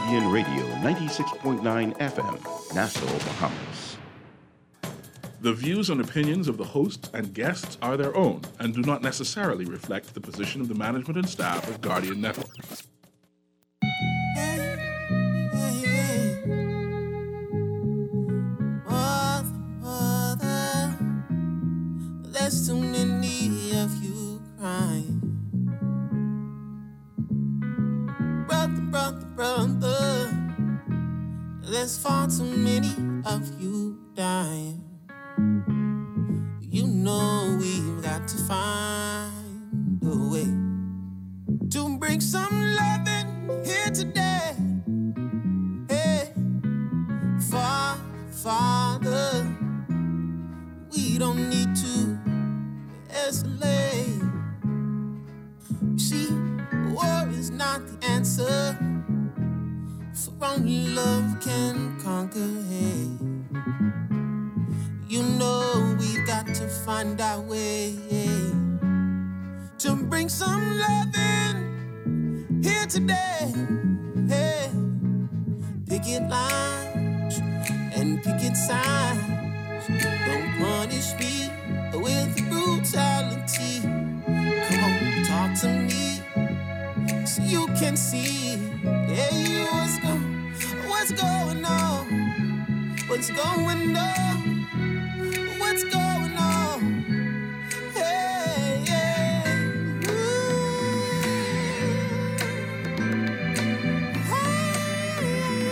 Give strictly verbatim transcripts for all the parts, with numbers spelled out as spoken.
Guardian Radio ninety-six point nine F M, Nassau, Bahamas. The views and opinions of the hosts and guests are their own and do not necessarily reflect the position of the management and staff of Guardian Network. There's too many of you crying. Brother, brother, brother, there's far too many of you dying. You know we've got to find a way to bring some loving here today. Hey, Fa- Father, we don't need to escalate. You see, war is not the answer, for only love can conquer hate. You know we've got to find our way to bring some love in here today. Hey, picket lines and picket signs. Don't punish me with brutality. Come on, talk to me so you can see. Hey, what's, go- what's going on? What's going on? What's going on? Hey, yeah. Ooh. Hey,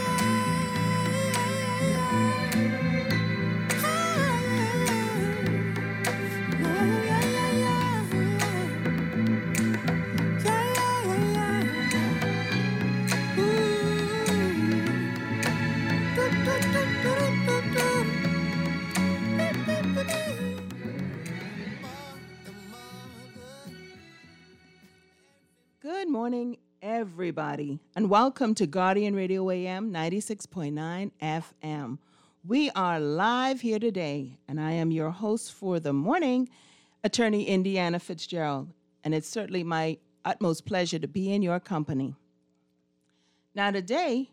Good morning, everybody, and welcome to Guardian Radio A M ninety-six point nine F M. We are live here today, and I am your host for the morning, Attorney Indiana Fitzgerald, and it's certainly my utmost pleasure to be in your company. Now, today,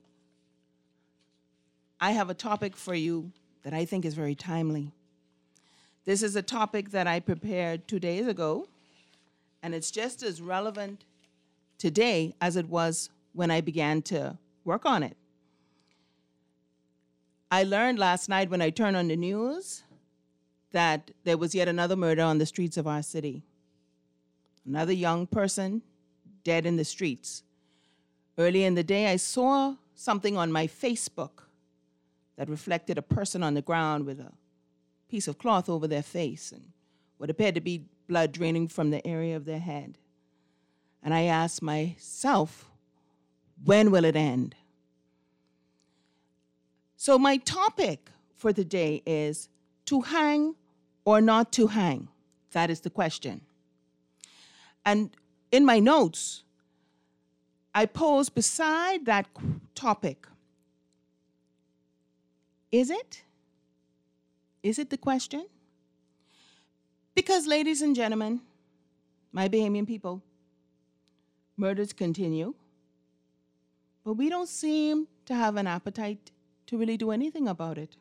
I have a topic for you that I think is very timely. This is a topic that I prepared two days ago, and it's just as relevant today as it was when I began to work on it. I learned last night when I turned on the news that there was yet another murder on the streets of our city. Another young person dead in the streets. Early in the day, I saw something on my Facebook that reflected a person on the ground with a piece of cloth over their face and what appeared to be blood draining from the area of their head. And I asked myself, when will it end? So my topic for today is to hang or not to hang. That is the question. And in my notes, I posed beside that topic, is it? Is it the question? Because, ladies and gentlemen, my Bahamian people, murders continue, but we don't seem to have an appetite to really do anything about it.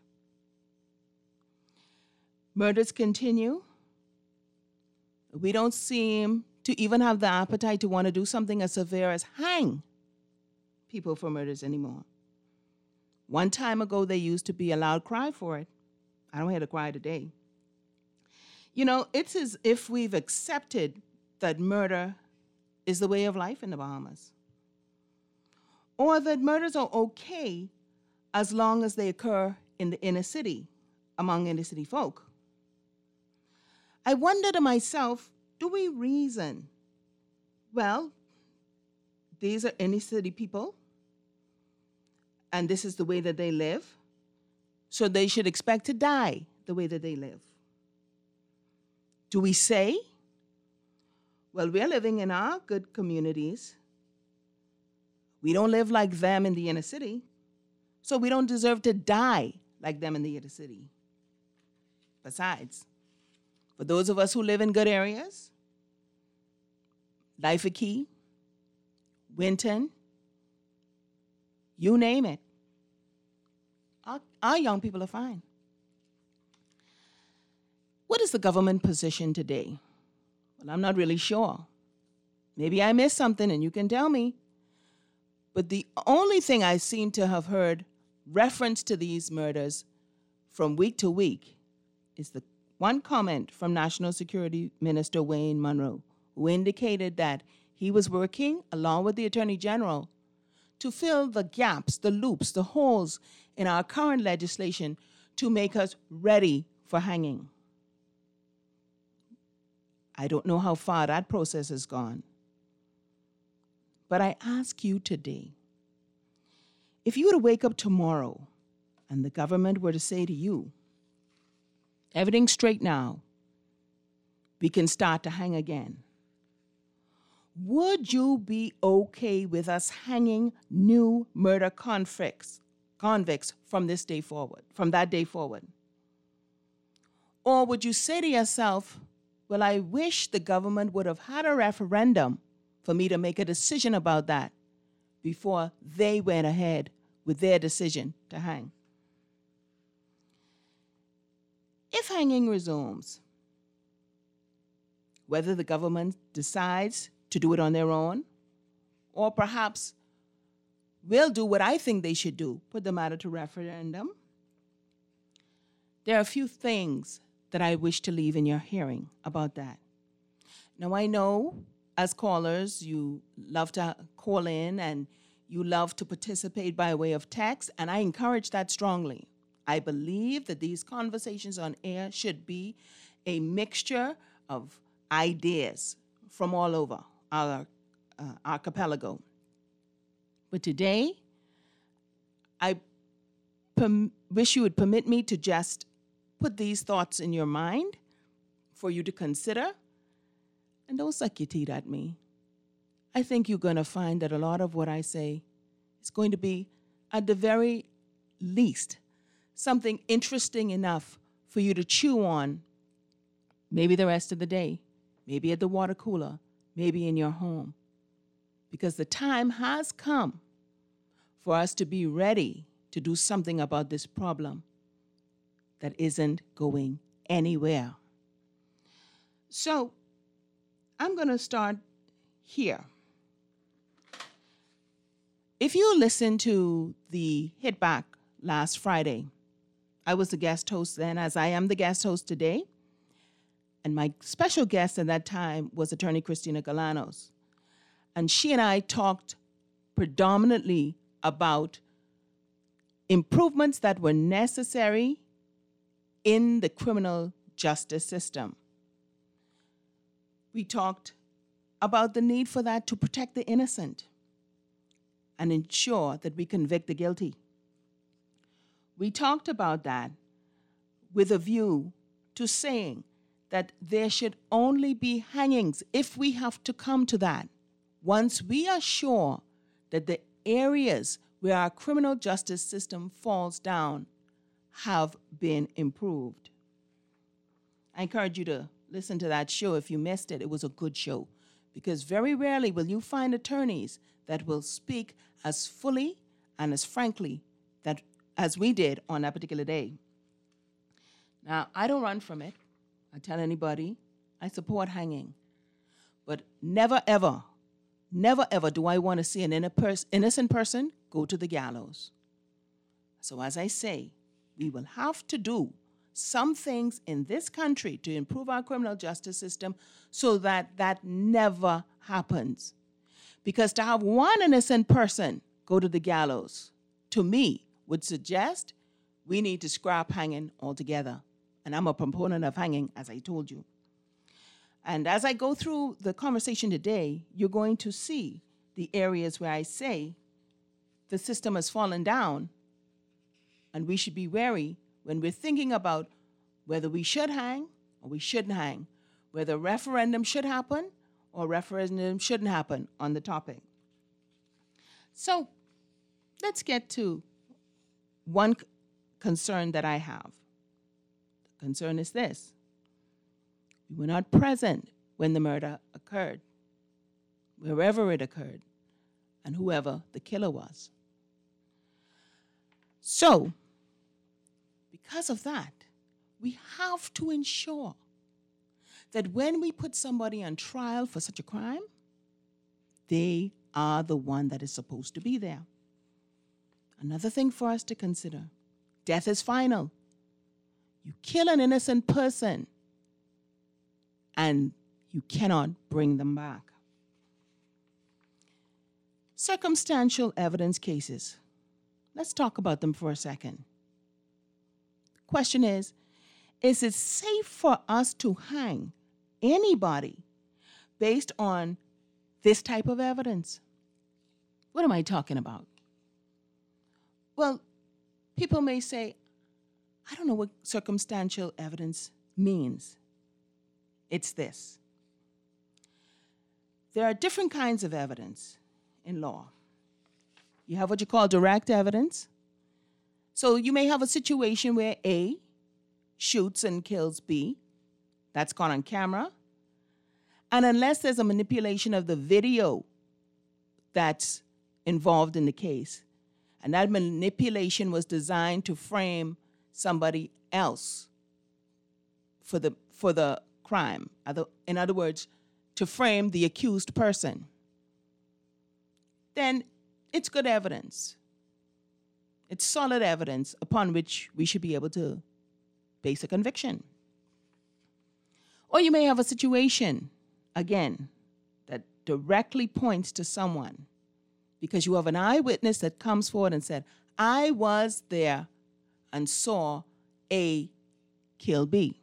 Murders continue. We don't seem to even have the appetite to want to do something as severe as hang people for murders anymore. One time ago, there used to be a loud cry for it. I don't hear the cry today. You know, it's as if we've accepted that murder is the way of life in the Bahamas. Or that murders are okay as long as they occur in the inner city, among inner city folk. I wonder to myself, do we reason? Well, these are inner city people, and this is the way that they live, so they should expect to die the way that they live. Do we say, well, we're living in our good communities. We don't live like them in the inner city, so we don't deserve to die like them in the inner city. Besides, for those of us who live in good areas, Life Key, Winton, you name it. Our, our young people are fine. What is the government position today? Well, I'm not really sure. Maybe I missed something and you can tell me. But the only thing I seem to have heard reference to these murders from week to week is the one comment from National Security Minister Wayne Munro, who indicated that he was working along with the Attorney General to fill the gaps, the loops, the holes in our current legislation to make us ready for hanging. I don't know how far that process has gone. But I ask you today, if you were to wake up tomorrow and the government were to say to you, everything's straight now, we can start to hang again, would you be okay with us hanging new murder convicts, convicts from this day forward, from that day forward? Or would you say to yourself, well, I wish the government would have had a referendum for me to make a decision about that before they went ahead with their decision to hang? If hanging resumes, whether the government decides to do it on their own, or perhaps will do what I think they should do, put the matter to referendum, there are a few things that I wish to leave in your hearing about that. Now, I know as callers, you love to call in and you love to participate by way of text, and I encourage that strongly. I believe that these conversations on air should be a mixture of ideas from all over our uh, archipelago. But today, I perm- wish you would permit me to just put these thoughts in your mind for you to consider. And don't suck your teeth at me. I think you're going to find that a lot of what I say is going to be, at the very least, something interesting enough for you to chew on, maybe the rest of the day, maybe at the water cooler, maybe in your home. Because the time has come for us to be ready to do something about this problem that isn't going anywhere. So, I'm going to start here. If you listen to the Hit Back last Friday, I was the guest host then, as I am the guest host today. And my special guest at that time was attorney Christina Galanos. And she and I talked predominantly about improvements that were necessary in the criminal justice system. We talked about the need for that to protect the innocent and ensure that we convict the guilty. We talked about that with a view to saying that there should only be hangings, if we have to come to that, once we are sure that the areas where our criminal justice system falls down have been improved. I encourage you to listen to that show. If you missed it, it was a good show, because very rarely will you find attorneys that will speak as fully and as frankly that as we did on that particular day. Now, I don't run from it. I tell anybody I support hanging, but never ever, never ever do I want to see an innocent person go to the gallows. So as I say, we will have to do some things in this country to improve our criminal justice system so that that never happens. Because to have one innocent person go to the gallows, to me, would suggest we need to scrap hanging altogether. And I'm a proponent of hanging, as I told you. And as I go through the conversation today, you're going to see the areas where I say the system has fallen down, and we should be wary when we're thinking about whether we should hang or we shouldn't hang, whether referendum should happen or referendum shouldn't happen on the topic. So let's get to one c- concern that I have. The concern is this. We were not present when the murder occurred, wherever it occurred, and whoever the killer was. So, because of that, we have to ensure that when we put somebody on trial for such a crime, they are the one that is supposed to be there. Another thing for us to consider, death is final. You kill an innocent person and you cannot bring them back. Circumstantial evidence cases. Let's talk about them for a second. Question is, is it safe for us to hang anybody based on this type of evidence? What am I talking about? Well, people may say, I don't know what circumstantial evidence means. It's this. There are different kinds of evidence in law. You have what you call direct evidence. So you may have a situation where A shoots and kills B. That's caught on camera. And unless there's a manipulation of the video that's involved in the case, and that manipulation was designed to frame somebody else for the for the crime. In other words, to frame the accused person, then it's good evidence. It's solid evidence upon which we should be able to base a conviction. Or you may have a situation, again, that directly points to someone because you have an eyewitness that comes forward and said, I was there and saw A kill B.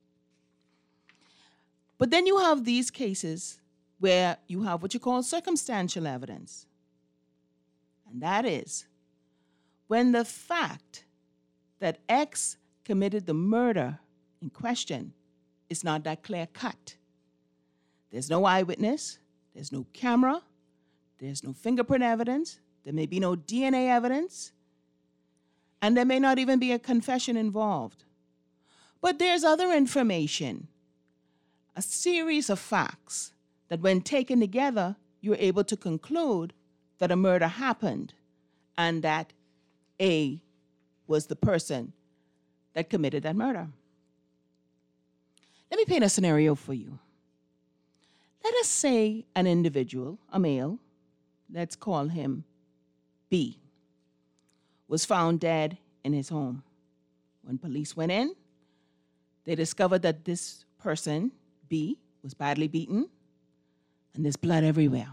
But then you have these cases where you have what you call circumstantial evidence. And that is when the fact that X committed the murder in question is not that clear-cut. There's no eyewitness, there's no camera, there's no fingerprint evidence, there may be no D N A evidence, and there may not even be a confession involved. But there's other information, a series of facts that when taken together, you're able to conclude that a murder happened and that A was the person that committed that murder. Let me paint a scenario for you. Let us say an individual, a male, let's call him B, was found dead in his home. When police went in, they discovered that this person, B, was badly beaten and there's blood everywhere.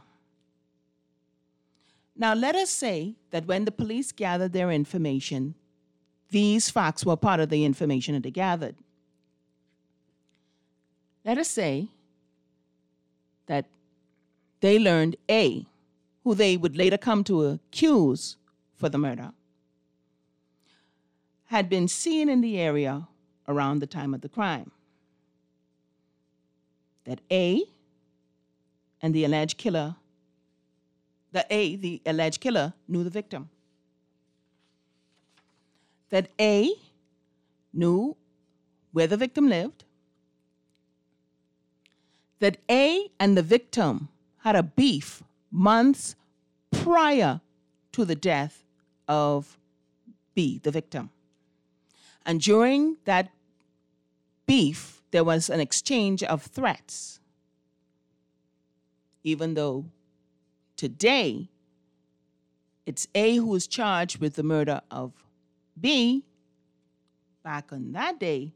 Now, let us say that when the police gathered their information, these facts were part of the information that they gathered. Let us say that they learned A, who they would later come to accuse for the murder, had been seen in the area around the time of the crime. That A and the alleged killer That A, the alleged killer, knew the victim. That A knew where the victim lived. That A and the victim had a beef months prior to the death of B, the victim. And during that beef, there was an exchange of threats. Even though today, it's A who is charged with the murder of B. Back on that day,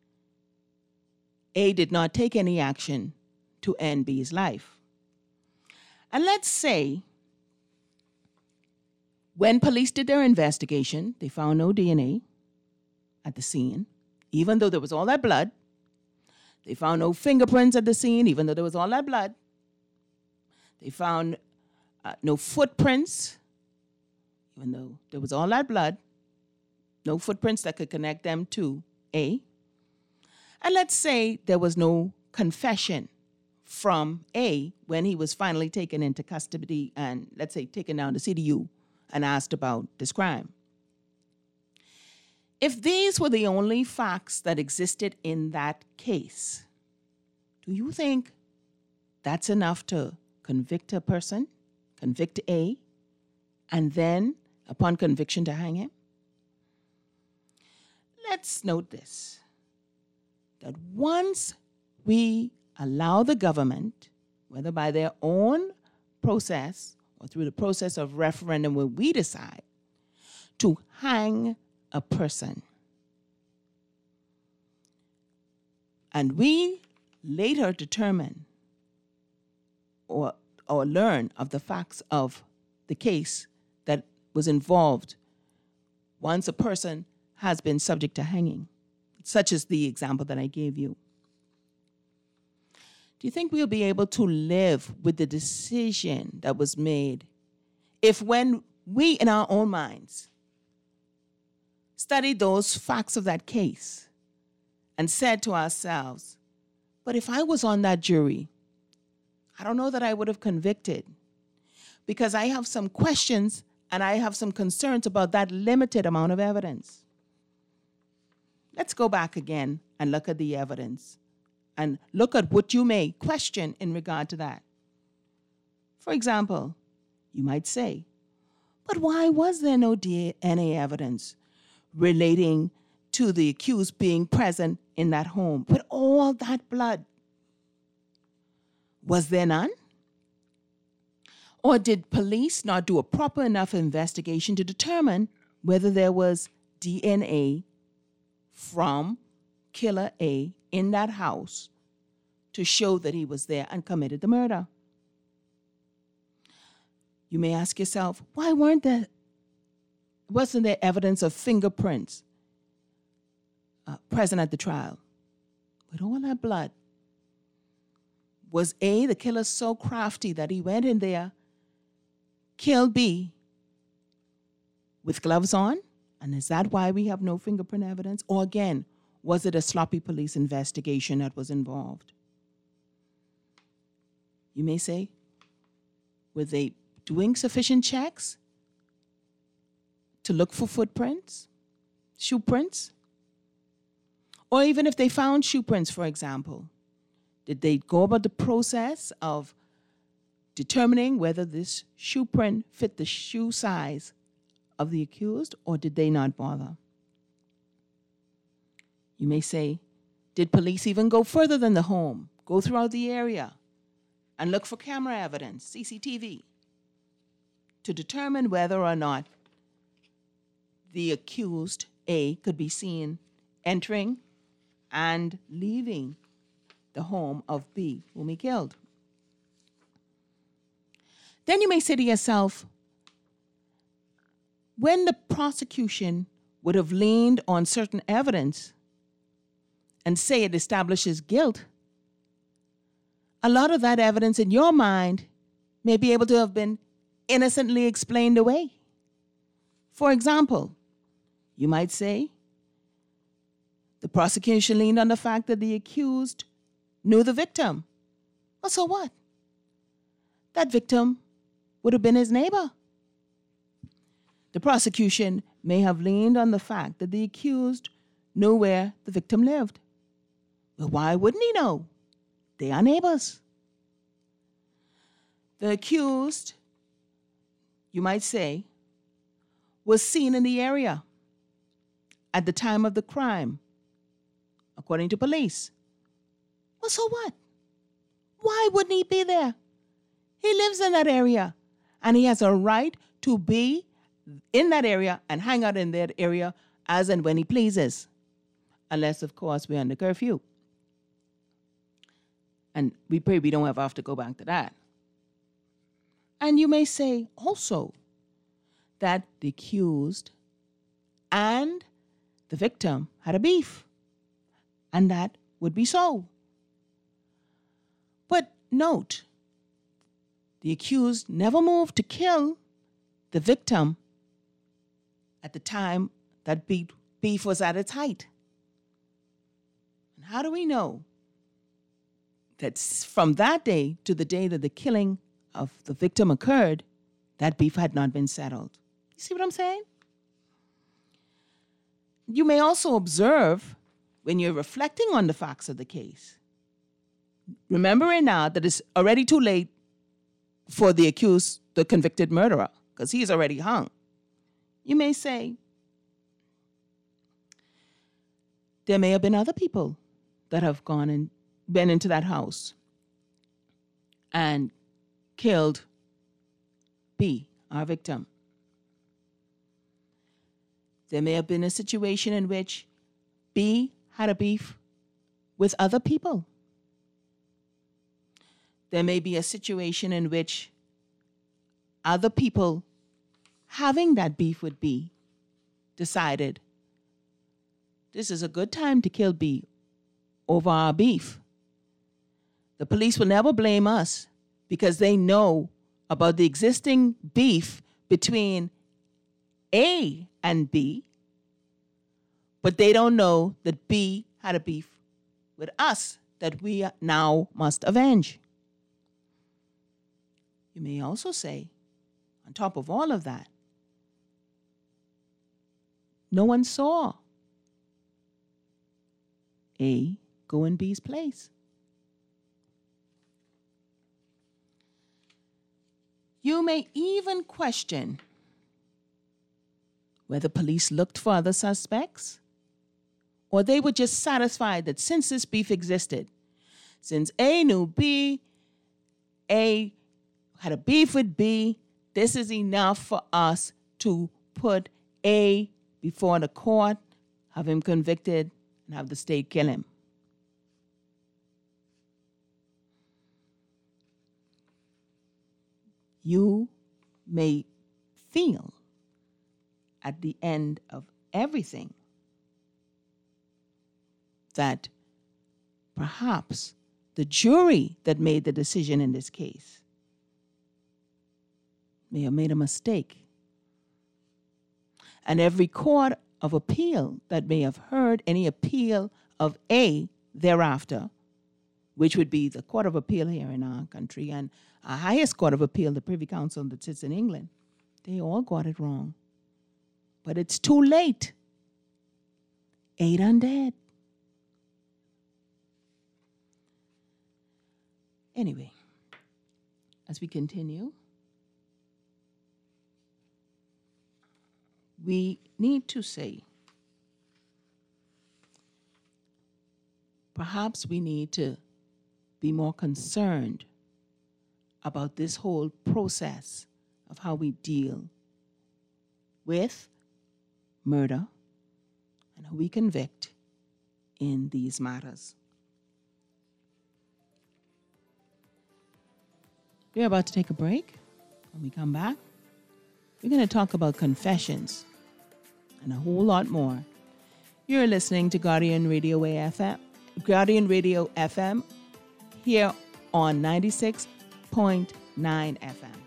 A did not take any action to end B's life. And let's say when police did their investigation, they found no D N A at the scene, even though there was all that blood. They found no fingerprints at the scene, even though there was all that blood. They found Uh, no footprints, even though there was all that blood, no footprints that could connect them to A. And let's say there was no confession from A when he was finally taken into custody and, let's say, taken down to C D U and asked about this crime. If these were the only facts that existed in that case, do you think that's enough to convict a person? Convict A, and then, upon conviction, to hang him? let's note this, that once we allow the government, whether by their own process or through the process of referendum where we decide to hang a person, and we later determine or, or learn of the facts of the case that was involved once a person has been subject to hanging, such as the example that I gave you. Do you think we'll be able to live with the decision that was made if, when we in our own minds studied those facts of that case and said to ourselves, but if I was on that jury, I don't know that I would have convicted, because I have some questions and I have some concerns about that limited amount of evidence. Let's go back again and look at the evidence and look at what you may question in regard to that. For example, you might say, but why was there no D N A evidence relating to the accused being present in that home with all that blood? Was there none? Or did police not do a proper enough investigation to determine whether there was D N A from Killer A in that house to show that he was there and committed the murder? You may ask yourself, why weren't there, wasn't there evidence of fingerprints uh, present at the trial? With all that blood, was A, the killer, so crafty that he went in there, killed B with gloves on? And is that why we have no fingerprint evidence? Or again, was it a sloppy police investigation that was involved? You may say, were they doing sufficient checks to look for footprints, shoe prints? Or even if they found shoe prints, for example, did they go about the process of determining whether this shoe print fit the shoe size of the accused, or did they not bother? You may say, did police even go further than the home, go throughout the area and look for camera evidence, C C T V, to determine whether or not the accused, A, could be seen entering and leaving the home of B, whom he killed? Then you may say to yourself, when the prosecution would have leaned on certain evidence and say it establishes guilt, a lot of that evidence in your mind may be able to have been innocently explained away. For example, you might say the prosecution leaned on the fact that the accused knew the victim. Well, so what? That victim would have been his neighbor. The prosecution may have leaned on the fact that the accused knew where the victim lived. Well, why wouldn't he know? They are neighbors. The accused, you might say, was seen in the area at the time of the crime, according to police. Well, so what? Why wouldn't he be there? He lives in that area, and he has a right to be in that area and hang out in that area as and when he pleases, unless, of course, we're under curfew. And we pray we don't ever have to go back to that. And you may say also that the accused and the victim had a beef, and that would be so. But note, the accused never moved to kill the victim at the time that beef was at its height. And how do we know that from that day to the day that the killing of the victim occurred, that beef had not been settled? You see what I'm saying? You may also observe, when you're reflecting on the facts of the case, remembering now that it's already too late for the accused, the convicted murderer, because he's already hung. You may say, there may have been other people that have gone and been into that house and killed B, our victim. There may have been a situation in which B had a beef with other people. There may be a situation in which other people having that beef with B decided this is a good time to kill B over our beef. The police will never blame us because they know about the existing beef between A and B, but they don't know that B had a beef with us that we now must avenge. You may also say, on top of all of that, no one saw A go in B's place. You may even question whether police looked for other suspects or they were just satisfied that since this beef existed, since A knew B, A had a beef with B, this is enough for us to put A before the court, have him convicted, and have the state kill him. You may feel at the end of everything that perhaps the jury that made the decision in this case may have made a mistake. And every court of appeal that may have heard any appeal of A thereafter, which would be the Court of Appeal here in our country and our highest Court of Appeal, the Privy Council that sits in England, they all got it wrong. But it's too late. A done dead. Anyway, as we continue, we need to say, perhaps we need to be more concerned about this whole process of how we deal with murder and how we convict in these matters. We're about to take a break. When we come back, we're going to talk about confessions and a whole lot more. You're listening to Guardian Radio F M, Guardian Radio F M, here on ninety-six point nine F M.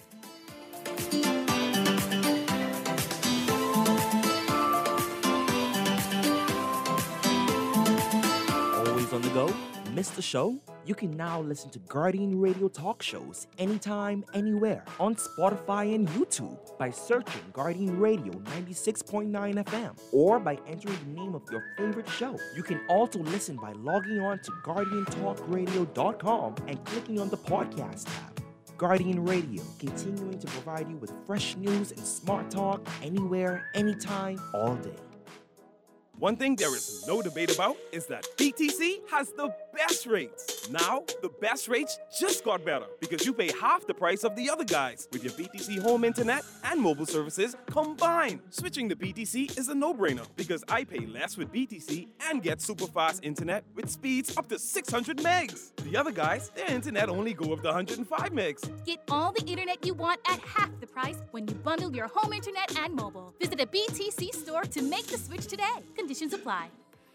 Always on the go? Missed the show? You can now listen to Guardian Radio talk shows anytime, anywhere on Spotify and YouTube by searching Guardian Radio ninety-six point nine F M or by entering the name of your favorite show. You can also listen by logging on to guardian talk radio dot com and clicking on the podcast tab. Guardian Radio, continuing to provide you with fresh news and smart talk anywhere, anytime, all day. One thing there is no debate about is that B T C has the best rates. Now, the best rates just got better because you pay half the price of the other guys with your B T C home internet and mobile services combined. Switching to B T C is a no-brainer because I pay less with B T C and get super fast internet with speeds up to six hundred megs. The other guys, their internet only go up to one hundred five megs. Get all the internet you want at half the price when you bundle your home internet and mobile. Visit a B T C store to make the switch today. Conditions apply.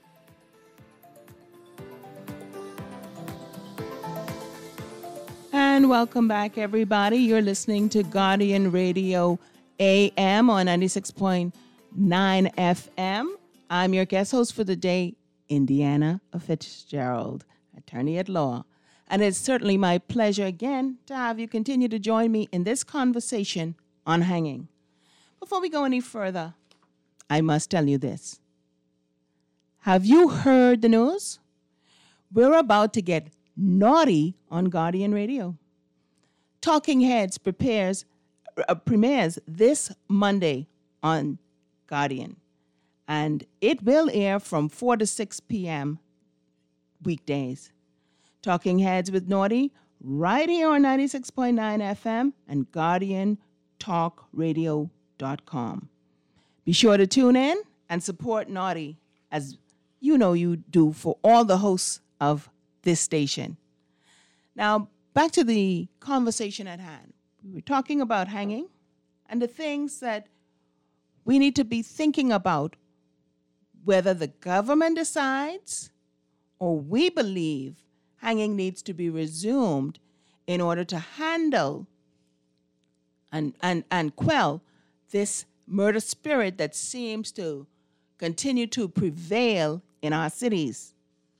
And welcome back, everybody. You're listening to Guardian Radio A M on ninety-six point nine F M. I'm your guest host for the day, Indiana Fitzgerald, attorney at law. And it's certainly my pleasure again to have you continue to join me in this conversation on hanging. Before we go any further, I must tell you this. Have you heard the news? We're about to get naughty on Guardian Radio. Talking Heads prepares, uh, premieres this Monday on Guardian. And it will air from four to six p.m. weekdays. Talking Heads with Naughty, right here on ninety-six point nine F M and Guardian Talk Radio dot com. Be sure to tune in and support Naughty, as you know you do for all the hosts of this station. Now, back to the conversation at hand. We were talking about hanging and the things that we need to be thinking about, whether the government decides or we believe hanging needs to be resumed in order to handle and, and, and quell this murder spirit that seems to continue to prevail in our cities.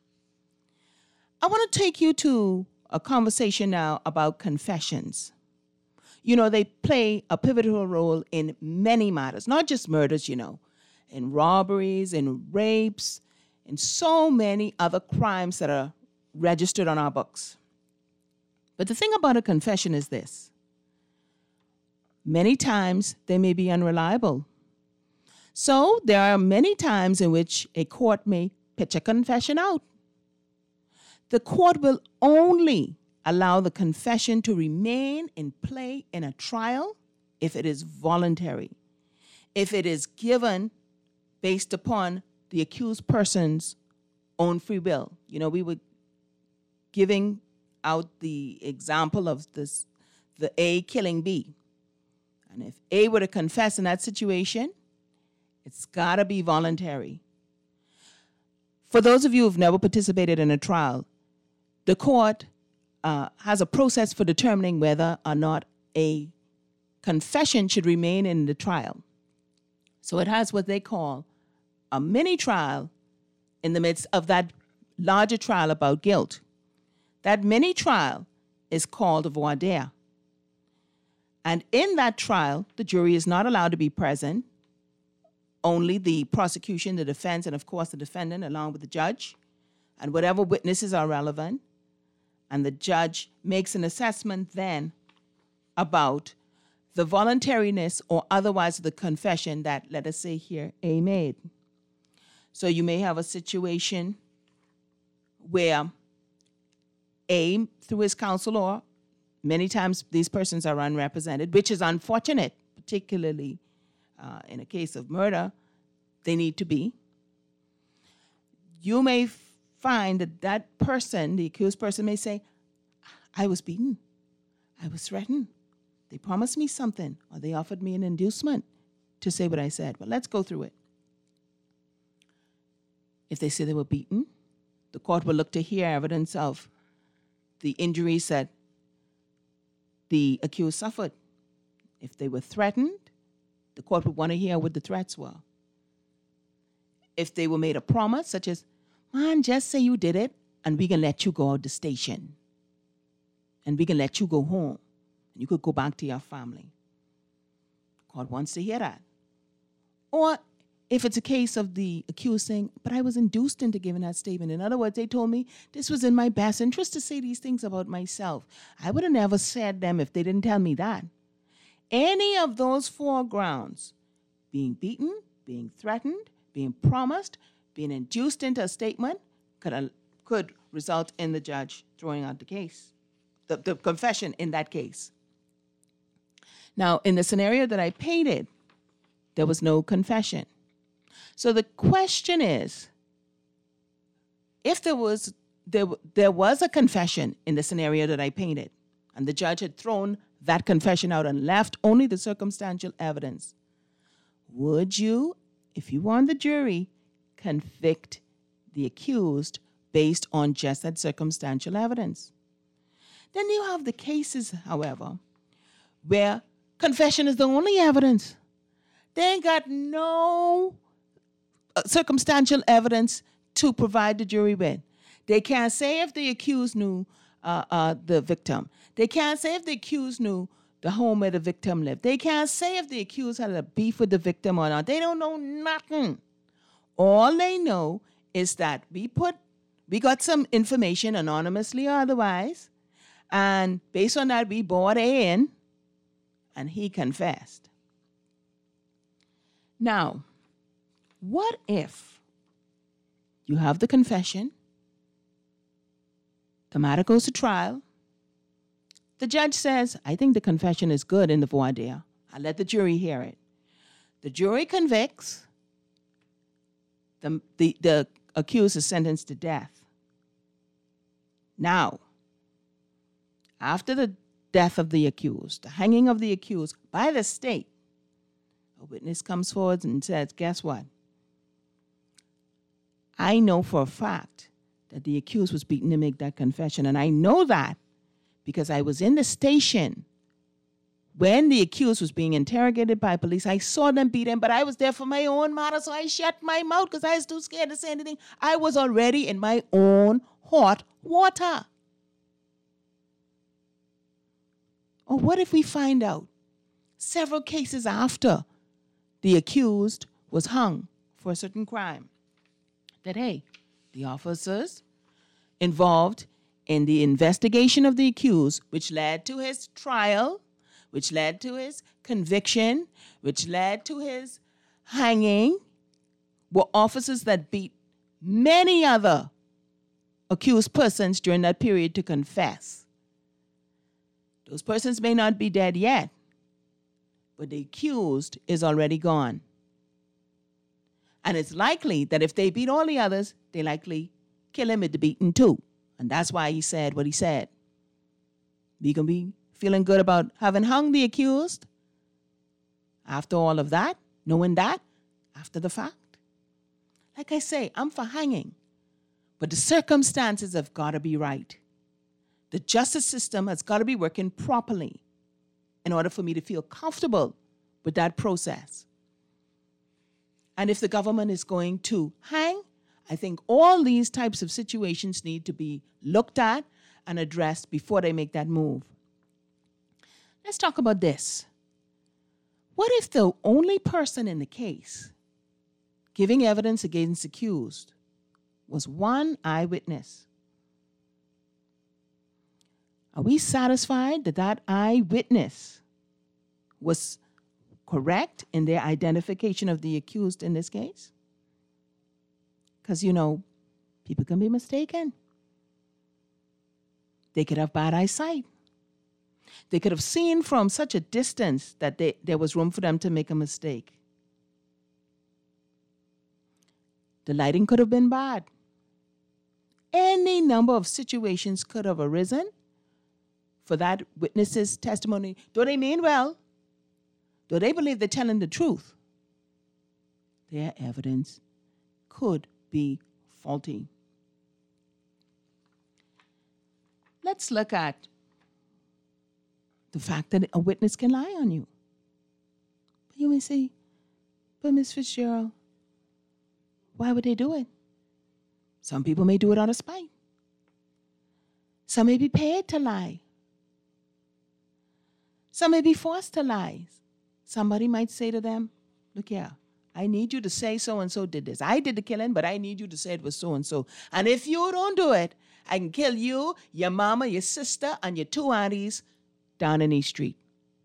I want to take you to a conversation now about confessions. You know, they play a pivotal role in many matters, not just murders, you know, in robberies, in rapes, and so many other crimes that are registered on our books. But the thing about a confession is this. Many times they may be unreliable. So there are many times in which a court may pitch a confession out. The court will only allow the confession to remain in play in a trial if it is voluntary, if it is given based upon the accused person's own free will. You know, we were giving out the example of this, the A killing B. And if A were to confess in that situation, it's got to be voluntary. For those of you who've never participated in a trial, the court uh, has a process for determining whether or not a confession should remain in the trial. So it has what they call a mini trial in the midst of that larger trial about guilt. That mini trial is called a voir dire. And in that trial, the jury is not allowed to be present. Only the prosecution, the defense, and of course the defendant, along with the judge, and whatever witnesses are relevant. And the judge makes an assessment then about the voluntariness or otherwise the confession that, let us say here, A made. So you may have a situation where A, through his counsel, or many times these persons are unrepresented, which is unfortunate, particularly uh, in a case of murder, they need to be. You may f- find that that person, the accused person, may say, I was beaten, I was threatened, they promised me something, or they offered me an inducement to say what I said. Well, let's go through it. If they say they were beaten, the court will look to hear evidence of the injuries that the accused suffered. If they were threatened, the court would want to hear what the threats were. If they were made a promise, such as, man, just say you did it, and we can let you go out the station. And we can let you go home. And you could go back to your family. The court wants to hear that. Or if it's a case of the accused saying, but I was induced into giving that statement. In other words, they told me this was in my best interest to say these things about myself. I would have never said them if they didn't tell me that. Any of those four grounds, being beaten, being threatened, being promised, being induced into a statement, could, uh, could result in the judge throwing out the case, the, the confession in that case. Now, in the scenario that I painted, there was no confession. So the question is, if there was there, there was a confession in the scenario that I painted, and the judge had thrown that confession out and left only the circumstantial evidence, would you, if you were on the jury, convict the accused based on just that circumstantial evidence? Then you have the cases, however, where confession is the only evidence. They ain't got no circumstantial evidence to provide the jury with. They can't say if the accused knew uh, uh, the victim. They can't say if the accused knew the home where the victim lived. They can't say if the accused had a beef with the victim or not. They don't know nothing. All they know is that we put, we got some information anonymously or otherwise, and based on that, we brought A in, and he confessed. Now, What if you have the confession, the matter goes to trial, the judge says, I think the confession is good in the voir dire. I'll let the jury hear it. The jury convicts, the, the, the accused is sentenced to death. Now, after the death of the accused, the hanging of the accused by the state, a witness comes forward and says, guess what? I know for a fact that the accused was beaten to make that confession, and I know that because I was in the station when the accused was being interrogated by police. I saw them beat him, but I was there for my own matter, so I shut my mouth because I was too scared to say anything. I was already in my own hot water. Or what if we find out several cases after the accused was hung for a certain crime that, hey, the officers involved in the investigation of the accused, which led to his trial, which led to his conviction, which led to his hanging, were officers that beat many other accused persons during that period to confess. Those persons may not be dead yet, but the accused is already gone. And it's likely that if they beat all the others, they likely kill him with the beating too. And that's why he said what he said. We can be feeling good about having hung the accused after all of that, knowing that after the fact. Like I say, I'm for hanging, but the circumstances have got to be right. The justice system has got to be working properly in order for me to feel comfortable with that process. And if the government is going to hang, I think all these types of situations need to be looked at and addressed before they make that move. Let's talk about this. What if the only person in the case giving evidence against the accused was one eyewitness? Are we satisfied that that eyewitness was correct in their identification of the accused in this case? Because, you know, people can be mistaken. They could have bad eyesight. They could have seen from such a distance that they, there was room for them to make a mistake. The lighting could have been bad. Any number of situations could have arisen for that witness's testimony. Though they mean well, though they believe they're telling the truth, their evidence could be faulty. Let's look at the fact that a witness can lie on you. But you may say, but Miz Fitzgerald, why would they do it? Some people may do it out of spite. Some may be paid to lie. Some may be forced to lie. Somebody might say to them, look here, I need you to say so-and-so did this. I did the killing, but I need you to say it was so-and-so. And if you don't do it, I can kill you, your mama, your sister, and your two aunties down in East Street.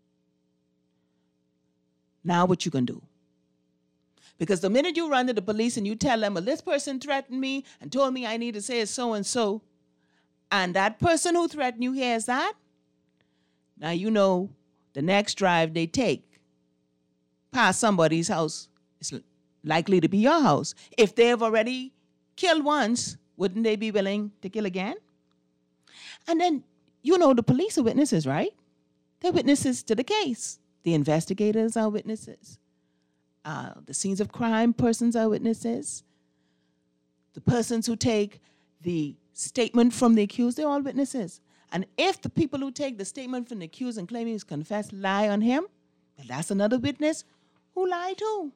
Now what you gonna do? Because the minute you run to the police and you tell them, well, this person threatened me and told me I need to say it's so-and-so, and that person who threatened you hears that, now you know the next drive they take past somebody's house is likely to be your house. If they have already killed once, wouldn't they be willing to kill again? And then, you know, the police are witnesses, right? They're witnesses to the case. The investigators are witnesses. Uh, the scenes of crime persons are witnesses. The persons who take the statement from the accused, they're all witnesses. And if the people who take the statement from the accused and claim he's confessed lie on him, well, that's another witness who lied too.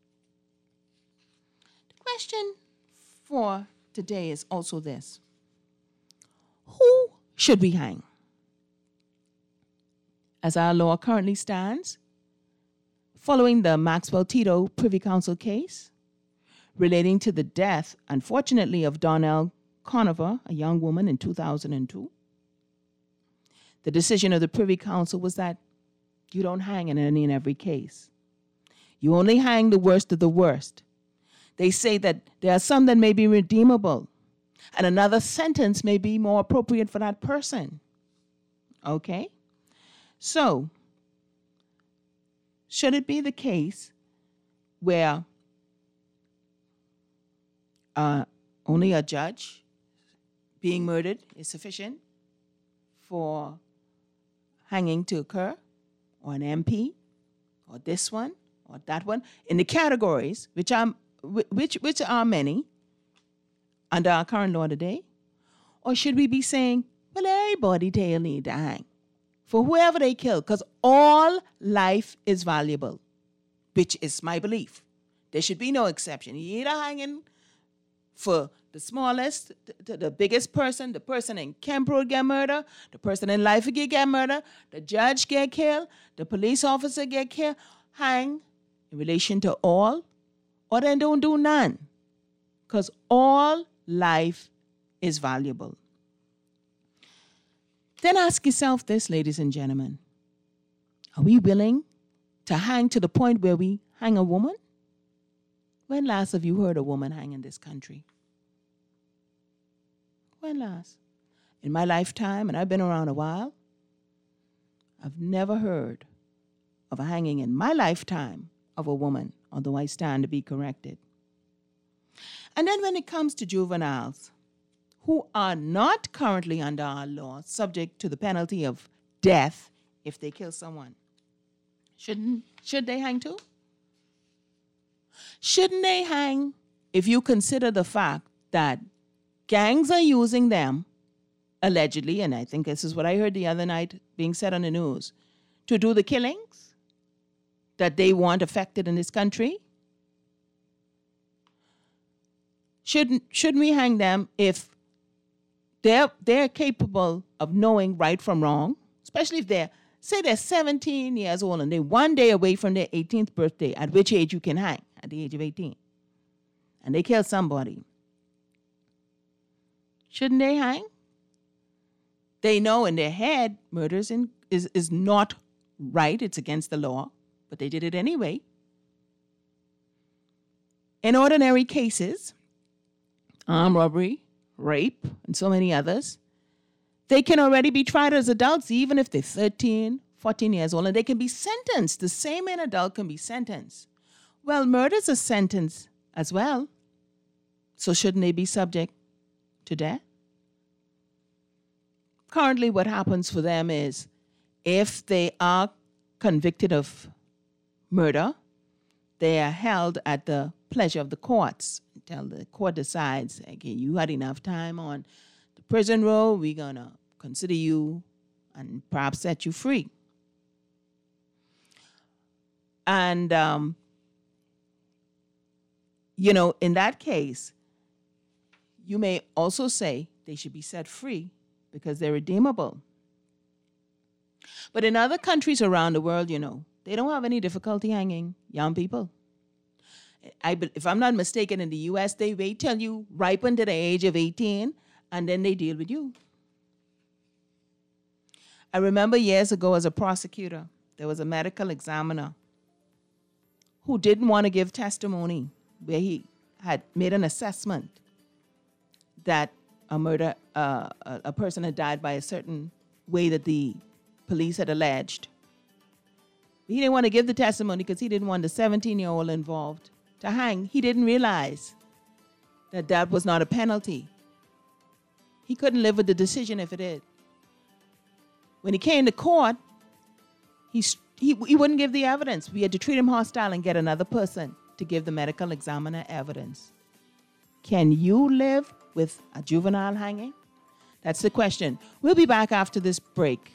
The question for today is also this. Who should we hang? As our law currently stands, following the Maxwell Tito Privy Council case relating to the death, unfortunately, of Donnell Conover, a young woman, in two thousand two, the decision of the Privy Council was that you don't hang in any and every case. You only hang the worst of the worst. they say that there are some that may be redeemable, and another sentence may be more appropriate for that person. Okay? So, should it be the case where uh, only a judge being murdered is sufficient for hanging to occur, or an M P, or this one, or that one, in the categories, which are, which, which are many under our current law today? Or should we be saying, well, everybody they need to hang for whoever they kill, because all life is valuable, which is my belief. There should be no exception. You either hanging for the smallest, the, the biggest person, the person in Kemp Road get murdered, the person in Life get murdered, the judge get killed, the police officer get killed. Hang in relation to all, or then don't do none, because all life is valuable. Then ask yourself this, ladies and gentlemen. Are we willing to hang to the point where we hang a woman? When last have you heard a woman hang in this country? When last? In my lifetime, and I've been around a while, I've never heard of a hanging in my lifetime of a woman, although I stand to be corrected. And then when it comes to juveniles, who are not currently under our law subject to the penalty of death if they kill someone, shouldn't should they hang too? Shouldn't they hang if you consider the fact that gangs are using them, allegedly, and I think this is what I heard the other night being said on the news, to do the killings that they want affected in this country? Shouldn't shouldn't we hang them if they're they're capable of knowing right from wrong, especially if they're, say they're seventeen years old and they're one day away from their eighteenth birthday, at which age you can hang, at the age of eighteen, and they kill somebody. Shouldn't they hang? They know in their head murder is, in, is, is not right, it's against the law, but they did it anyway. In ordinary cases, armed robbery, rape, and so many others, they can already be tried as adults, even if they're thirteen, fourteen years old, and they can be sentenced. The same an adult can be sentenced. Well, murder's a sentence as well. So shouldn't they be subject to death? Currently, what happens for them is if they are convicted of murder, they are held at the pleasure of the courts until the court decides, okay, you had enough time on the prison roll, we're going to consider you and perhaps set you free. And, um, you know, in that case, you may also say they should be set free because they're redeemable. But in other countries around the world, you know, they don't have any difficulty hanging young people. I, if I'm not mistaken, in the U S, they wait till you ripen to the age of eighteen, and then they deal with you. I remember years ago as a prosecutor, there was a medical examiner who didn't want to give testimony where he had made an assessment that a murder, uh, a, a person had died by a certain way that the police had alleged. He didn't want to give the testimony because he didn't want the seventeen-year-old involved to hang. He didn't realize that that was not a penalty. He couldn't live with the decision if it is. When he came to court, he, he, he wouldn't give the evidence. We had to treat him hostile and get another person to give the medical examiner evidence. Can you live with a juvenile hanging? That's the question. We'll be back after this break.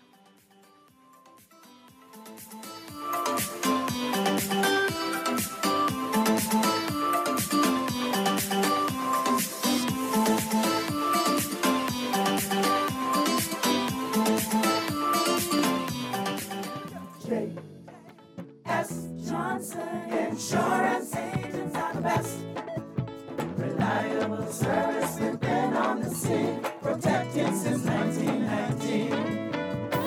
Insurance agents are the best. Reliable service, we've been on the scene, protecting since nineteen nineteen.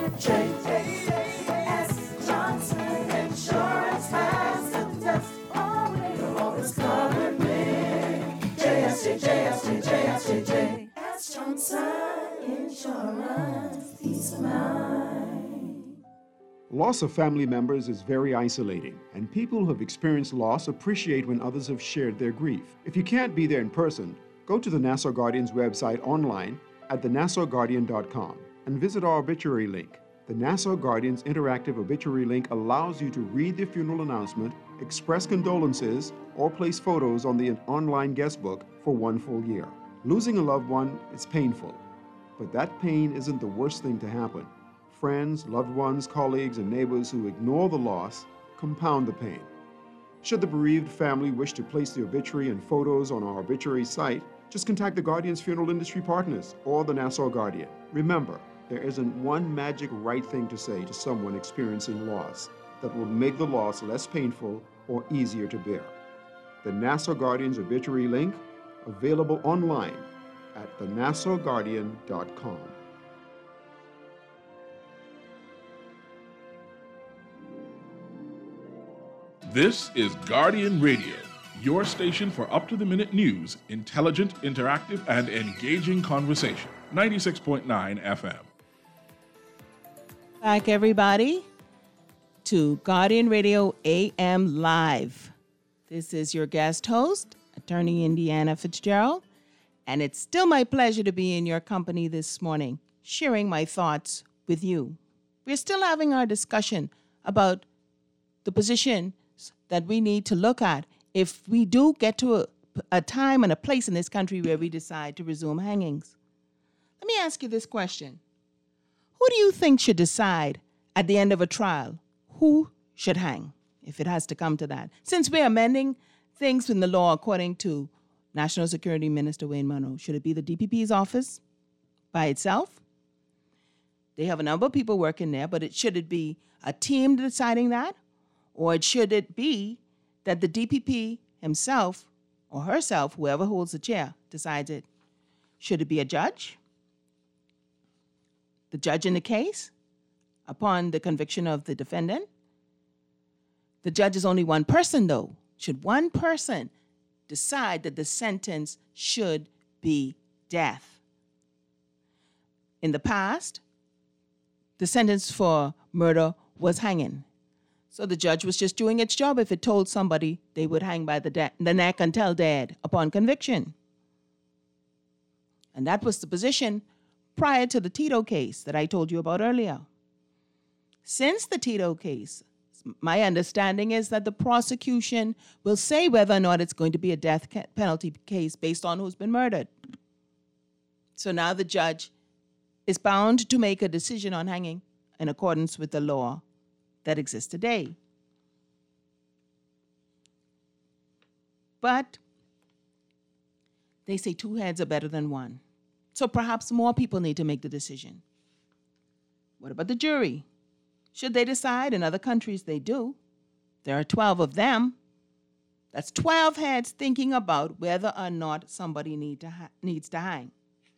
Insurance, peace of mind. Loss of family members is very isolating, and people who have experienced loss appreciate when others have shared their grief. If you can't be there in person, go to the Nassau Guardian's website online at the nassau guardian dot com and visit our obituary link. The Nassau Guardian's interactive obituary link allows you to read the funeral announcement, express condolences, or place photos on the online guest book for one full year. Losing a loved one is painful, but that pain isn't the worst thing to happen. Friends, loved ones, colleagues, and neighbors who ignore the loss compound the pain. Should the bereaved family wish to place the obituary and photos on our obituary site, just contact the Guardian's funeral industry partners or the Nassau Guardian. Remember, there isn't one magic right thing to say to someone experiencing loss that will make the loss less painful or easier to bear. The Nassau Guardian's obituary link, available online at the nassau guardian dot com. This is Guardian Radio, your station for up-to-the-minute news, intelligent, interactive, and engaging conversation. ninety-six point nine F M. Back, everybody, to Guardian Radio A M Live. This is your guest host, Attorney Indiana Fitzgerald, and it's still my pleasure to be in your company this morning, sharing my thoughts with you. We're still having our discussion about the position that we need to look at if we do get to a, a time and a place in this country where we decide to resume hangings. Let me ask you this question. Who do you think should decide at the end of a trial who should hang, if it has to come to that? Since we're amending things in the law according to National Security Minister Wayne Munroe, should it be the D P P's office by itself? They have a number of people working there, but it, should it be a team deciding that? Or should it be that the D P P himself or herself, whoever holds the chair, decides it? Should it be a judge? The judge in the case upon the conviction of the defendant? The judge is only one person, though. Should one person decide that the sentence should be death? In the past, the sentence for murder was hanging. So the judge was just doing its job if it told somebody they would hang by the, de- the neck until dead upon conviction. And that was the position prior to the Tito case that I told you about earlier. Since the Tito case, my understanding is that the prosecution will say whether or not it's going to be a death penalty case based on who's been murdered. So now the judge is bound to make a decision on hanging in accordance with the law that exists today. But they say two heads are better than one. So perhaps more people need to make the decision. What about the jury? Should they decide? In other countries, they do. There are twelve of them. That's twelve heads thinking about whether or not somebody need to ha- needs to hang.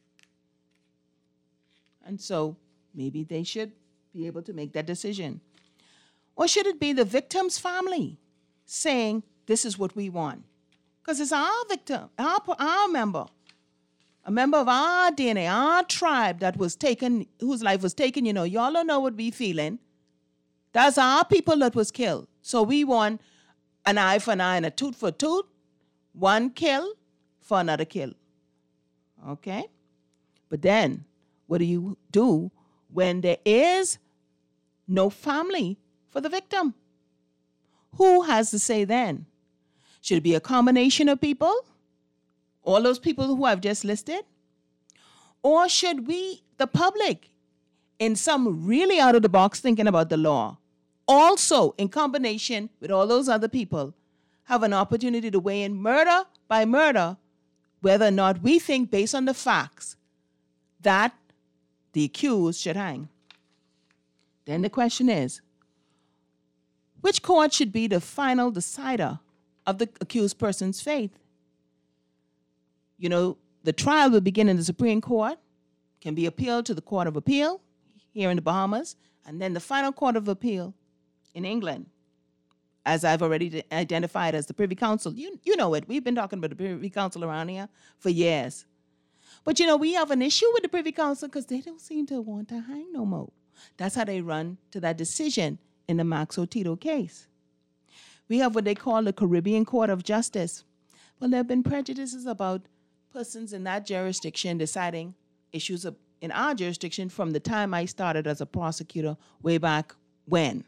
And so maybe they should be able to make that decision. Or should it be the victim's family saying, this is what we want? Because it's our victim, our, our member, a member of our D N A, our tribe that was taken, whose life was taken. You know, y'all don't know what we feeling. That's our people that was killed. So we want an eye for an eye and a tooth for a tooth, one kill for another kill. Okay? But then, what do you do when there is no family for the victim? Who has to say then? Should it be a combination of people? All those people who I've just listed? Or should we, the public, in some really out of the box thinking about the law, also in combination with all those other people, have an opportunity to weigh in murder by murder, whether or not we think based on the facts that the accused should hang? Then the question is, which court should be the final decider of the accused person's fate? You know, the trial will begin in the Supreme Court, can be appealed to the Court of Appeal here in the Bahamas, and then the final Court of Appeal in England, as I've already identified as the Privy Council. You, you know it. We've been talking about the Privy Council around here for years. But, you know, we have an issue with the Privy Council because they don't seem to want to hang no more. That's how they run to that decision in the Max Otito case. We have what they call the Caribbean Court of Justice. Well, there have been prejudices about persons in that jurisdiction deciding issues of, in our jurisdiction from the time I started as a prosecutor way back when.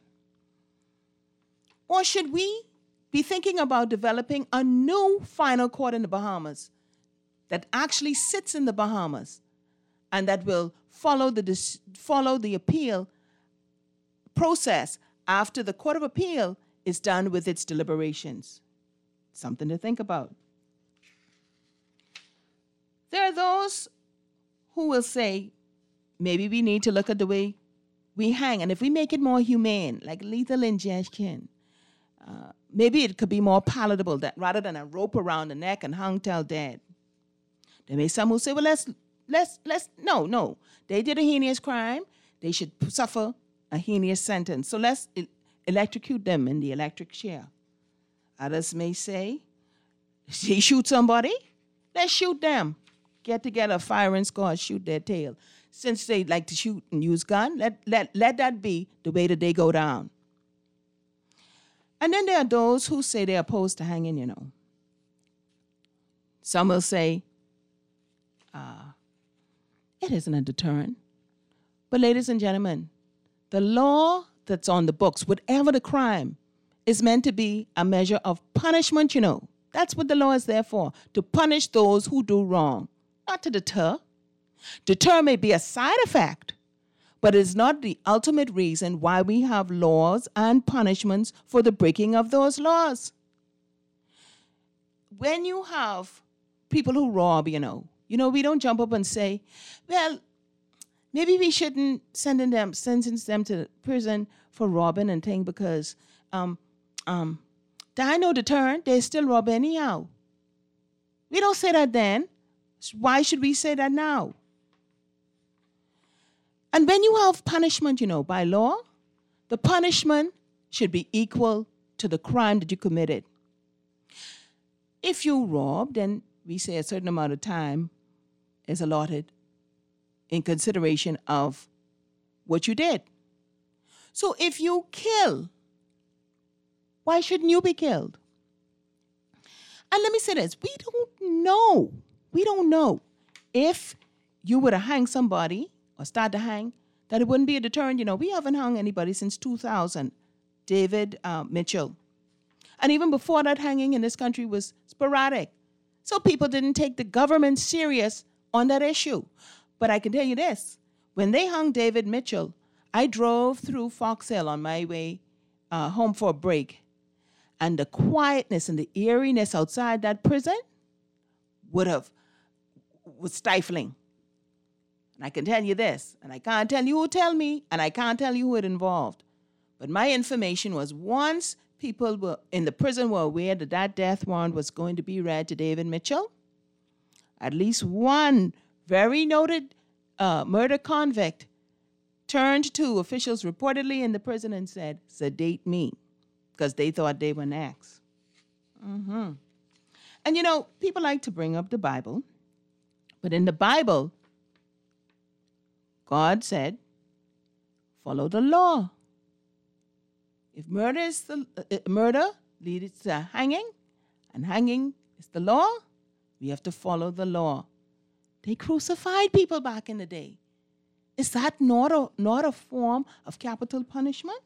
Or should we be thinking about developing a new final court in the Bahamas that actually sits in the Bahamas and that will follow the dis- follow the appeal process after the Court of Appeal is done with its deliberations? Something to think about. There are those who will say, maybe we need to look at the way we hang, and if we make it more humane, like lethal ingestion, uh, maybe it could be more palatable that rather than a rope around the neck and hung till dead. There may be some who say, well, let's, let's, let's, no, no. They did a heinous crime. They should suffer a heinous sentence. So let's e- electrocute them in the electric chair. Others may say, they shoot somebody, let's shoot them. Get together, fire and squad, shoot their tail. Since they like to shoot and use gun, let, let, let that be the way that they go down. And then there are those who say they're opposed to hanging, you know. Some will say, uh, it isn't a deterrent. But ladies and gentlemen, the law that's on the books, whatever the crime, is meant to be a measure of punishment, you know. That's what the law is there for, to punish those who do wrong, not to deter. Deter may be a side effect, but it's not the ultimate reason why we have laws and punishments for the breaking of those laws. When you have people who rob, you know, you know, we don't jump up and say, well, maybe we shouldn't send them, sentence them to prison for robbing and thing because um, um, there ain't no deterrent. They still rob anyhow. We don't say that then. Why should we say that now? And when you have punishment, you know, by law, the punishment should be equal to the crime that you committed. If you rob, then we say a certain amount of time is allotted in consideration of what you did. So if you kill, why shouldn't you be killed? And let me say this, we don't know, we don't know if you were to hang somebody or start to hang, that it wouldn't be a deterrent. You know, we haven't hung anybody since two thousand, David uh, Mitchell. And even before that, hanging in this country was sporadic. So people didn't take the government serious on that issue. But I can tell you this, when they hung David Mitchell, I drove through Fox Hill on my way uh, home for a break. And the quietness and the eeriness outside that prison would have, was stifling. And I can tell you this, and I can't tell you who tell me, and I can't tell you who it involved. But my information was once people were in the prison were aware that that death warrant was going to be read to David Mitchell, at least one very noted uh, murder convict turned to officials reportedly in the prison and said, sedate me, because they thought they were next. Mm-hmm. And you know, people like to bring up the Bible, but in the Bible, God said, follow the law. If murder is the uh, murder leads to hanging, and hanging is the law, we have to follow the law. They crucified people back in the day. Is that not a, not a form of capital punishment?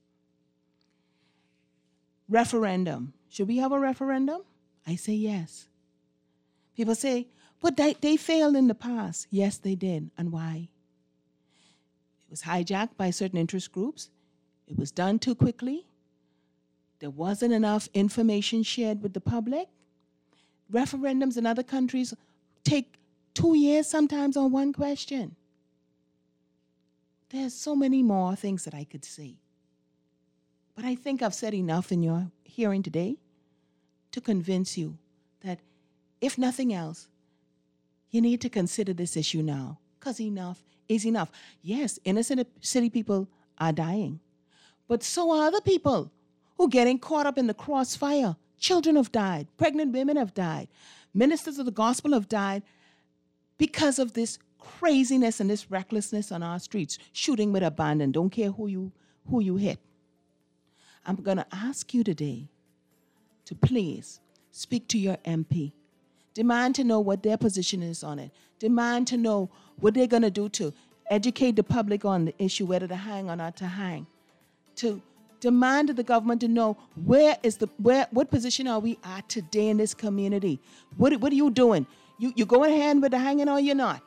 Referendum. Should we have a referendum? I say yes. People say, but they, they failed in the past. Yes, they did. And why? It was hijacked by certain interest groups. It was done too quickly. There wasn't enough information shared with the public. Referendums in other countries take two years sometimes on one question. There's so many more things that I could say. But I think I've said enough in your hearing today to convince you that if nothing else, you need to consider this issue now, because enough is enough. Yes, innocent city people are dying, but so are other people who are getting caught up in the crossfire. Children have died. Pregnant women have died. Ministers of the gospel have died because of this craziness and this recklessness on our streets, shooting with abandon, don't care who you who you hit. I'm going to ask you today to please speak to your M P. Demand to know what their position is on it. Demand to know what they're going to do to educate the public on the issue, whether to hang or not to hang. To demand of the government to know where is the where what position are we at today in this community? What what are you doing? You you going ahead with the hanging or you're not?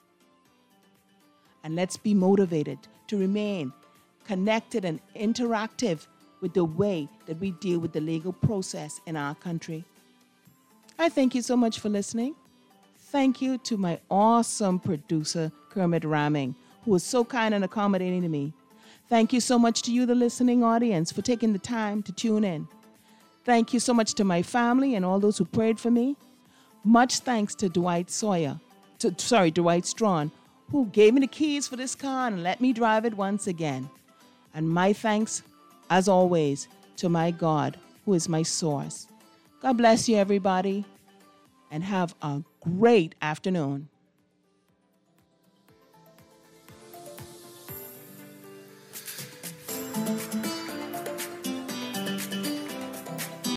And let's be motivated to remain connected and interactive with the way that we deal with the legal process in our country. I thank you so much for listening. Thank you to my awesome producer, Kermit Ramming, who was so kind and accommodating to me. Thank you so much to you, the listening audience, for taking the time to tune in. Thank you so much to my family and all those who prayed for me. Much thanks to Dwight Sawyer, to, sorry, Dwight Strawn, who gave me the keys for this car and let me drive it once again. And my thanks, as always, to my God, who is my source. God bless you, everybody, and have a great afternoon.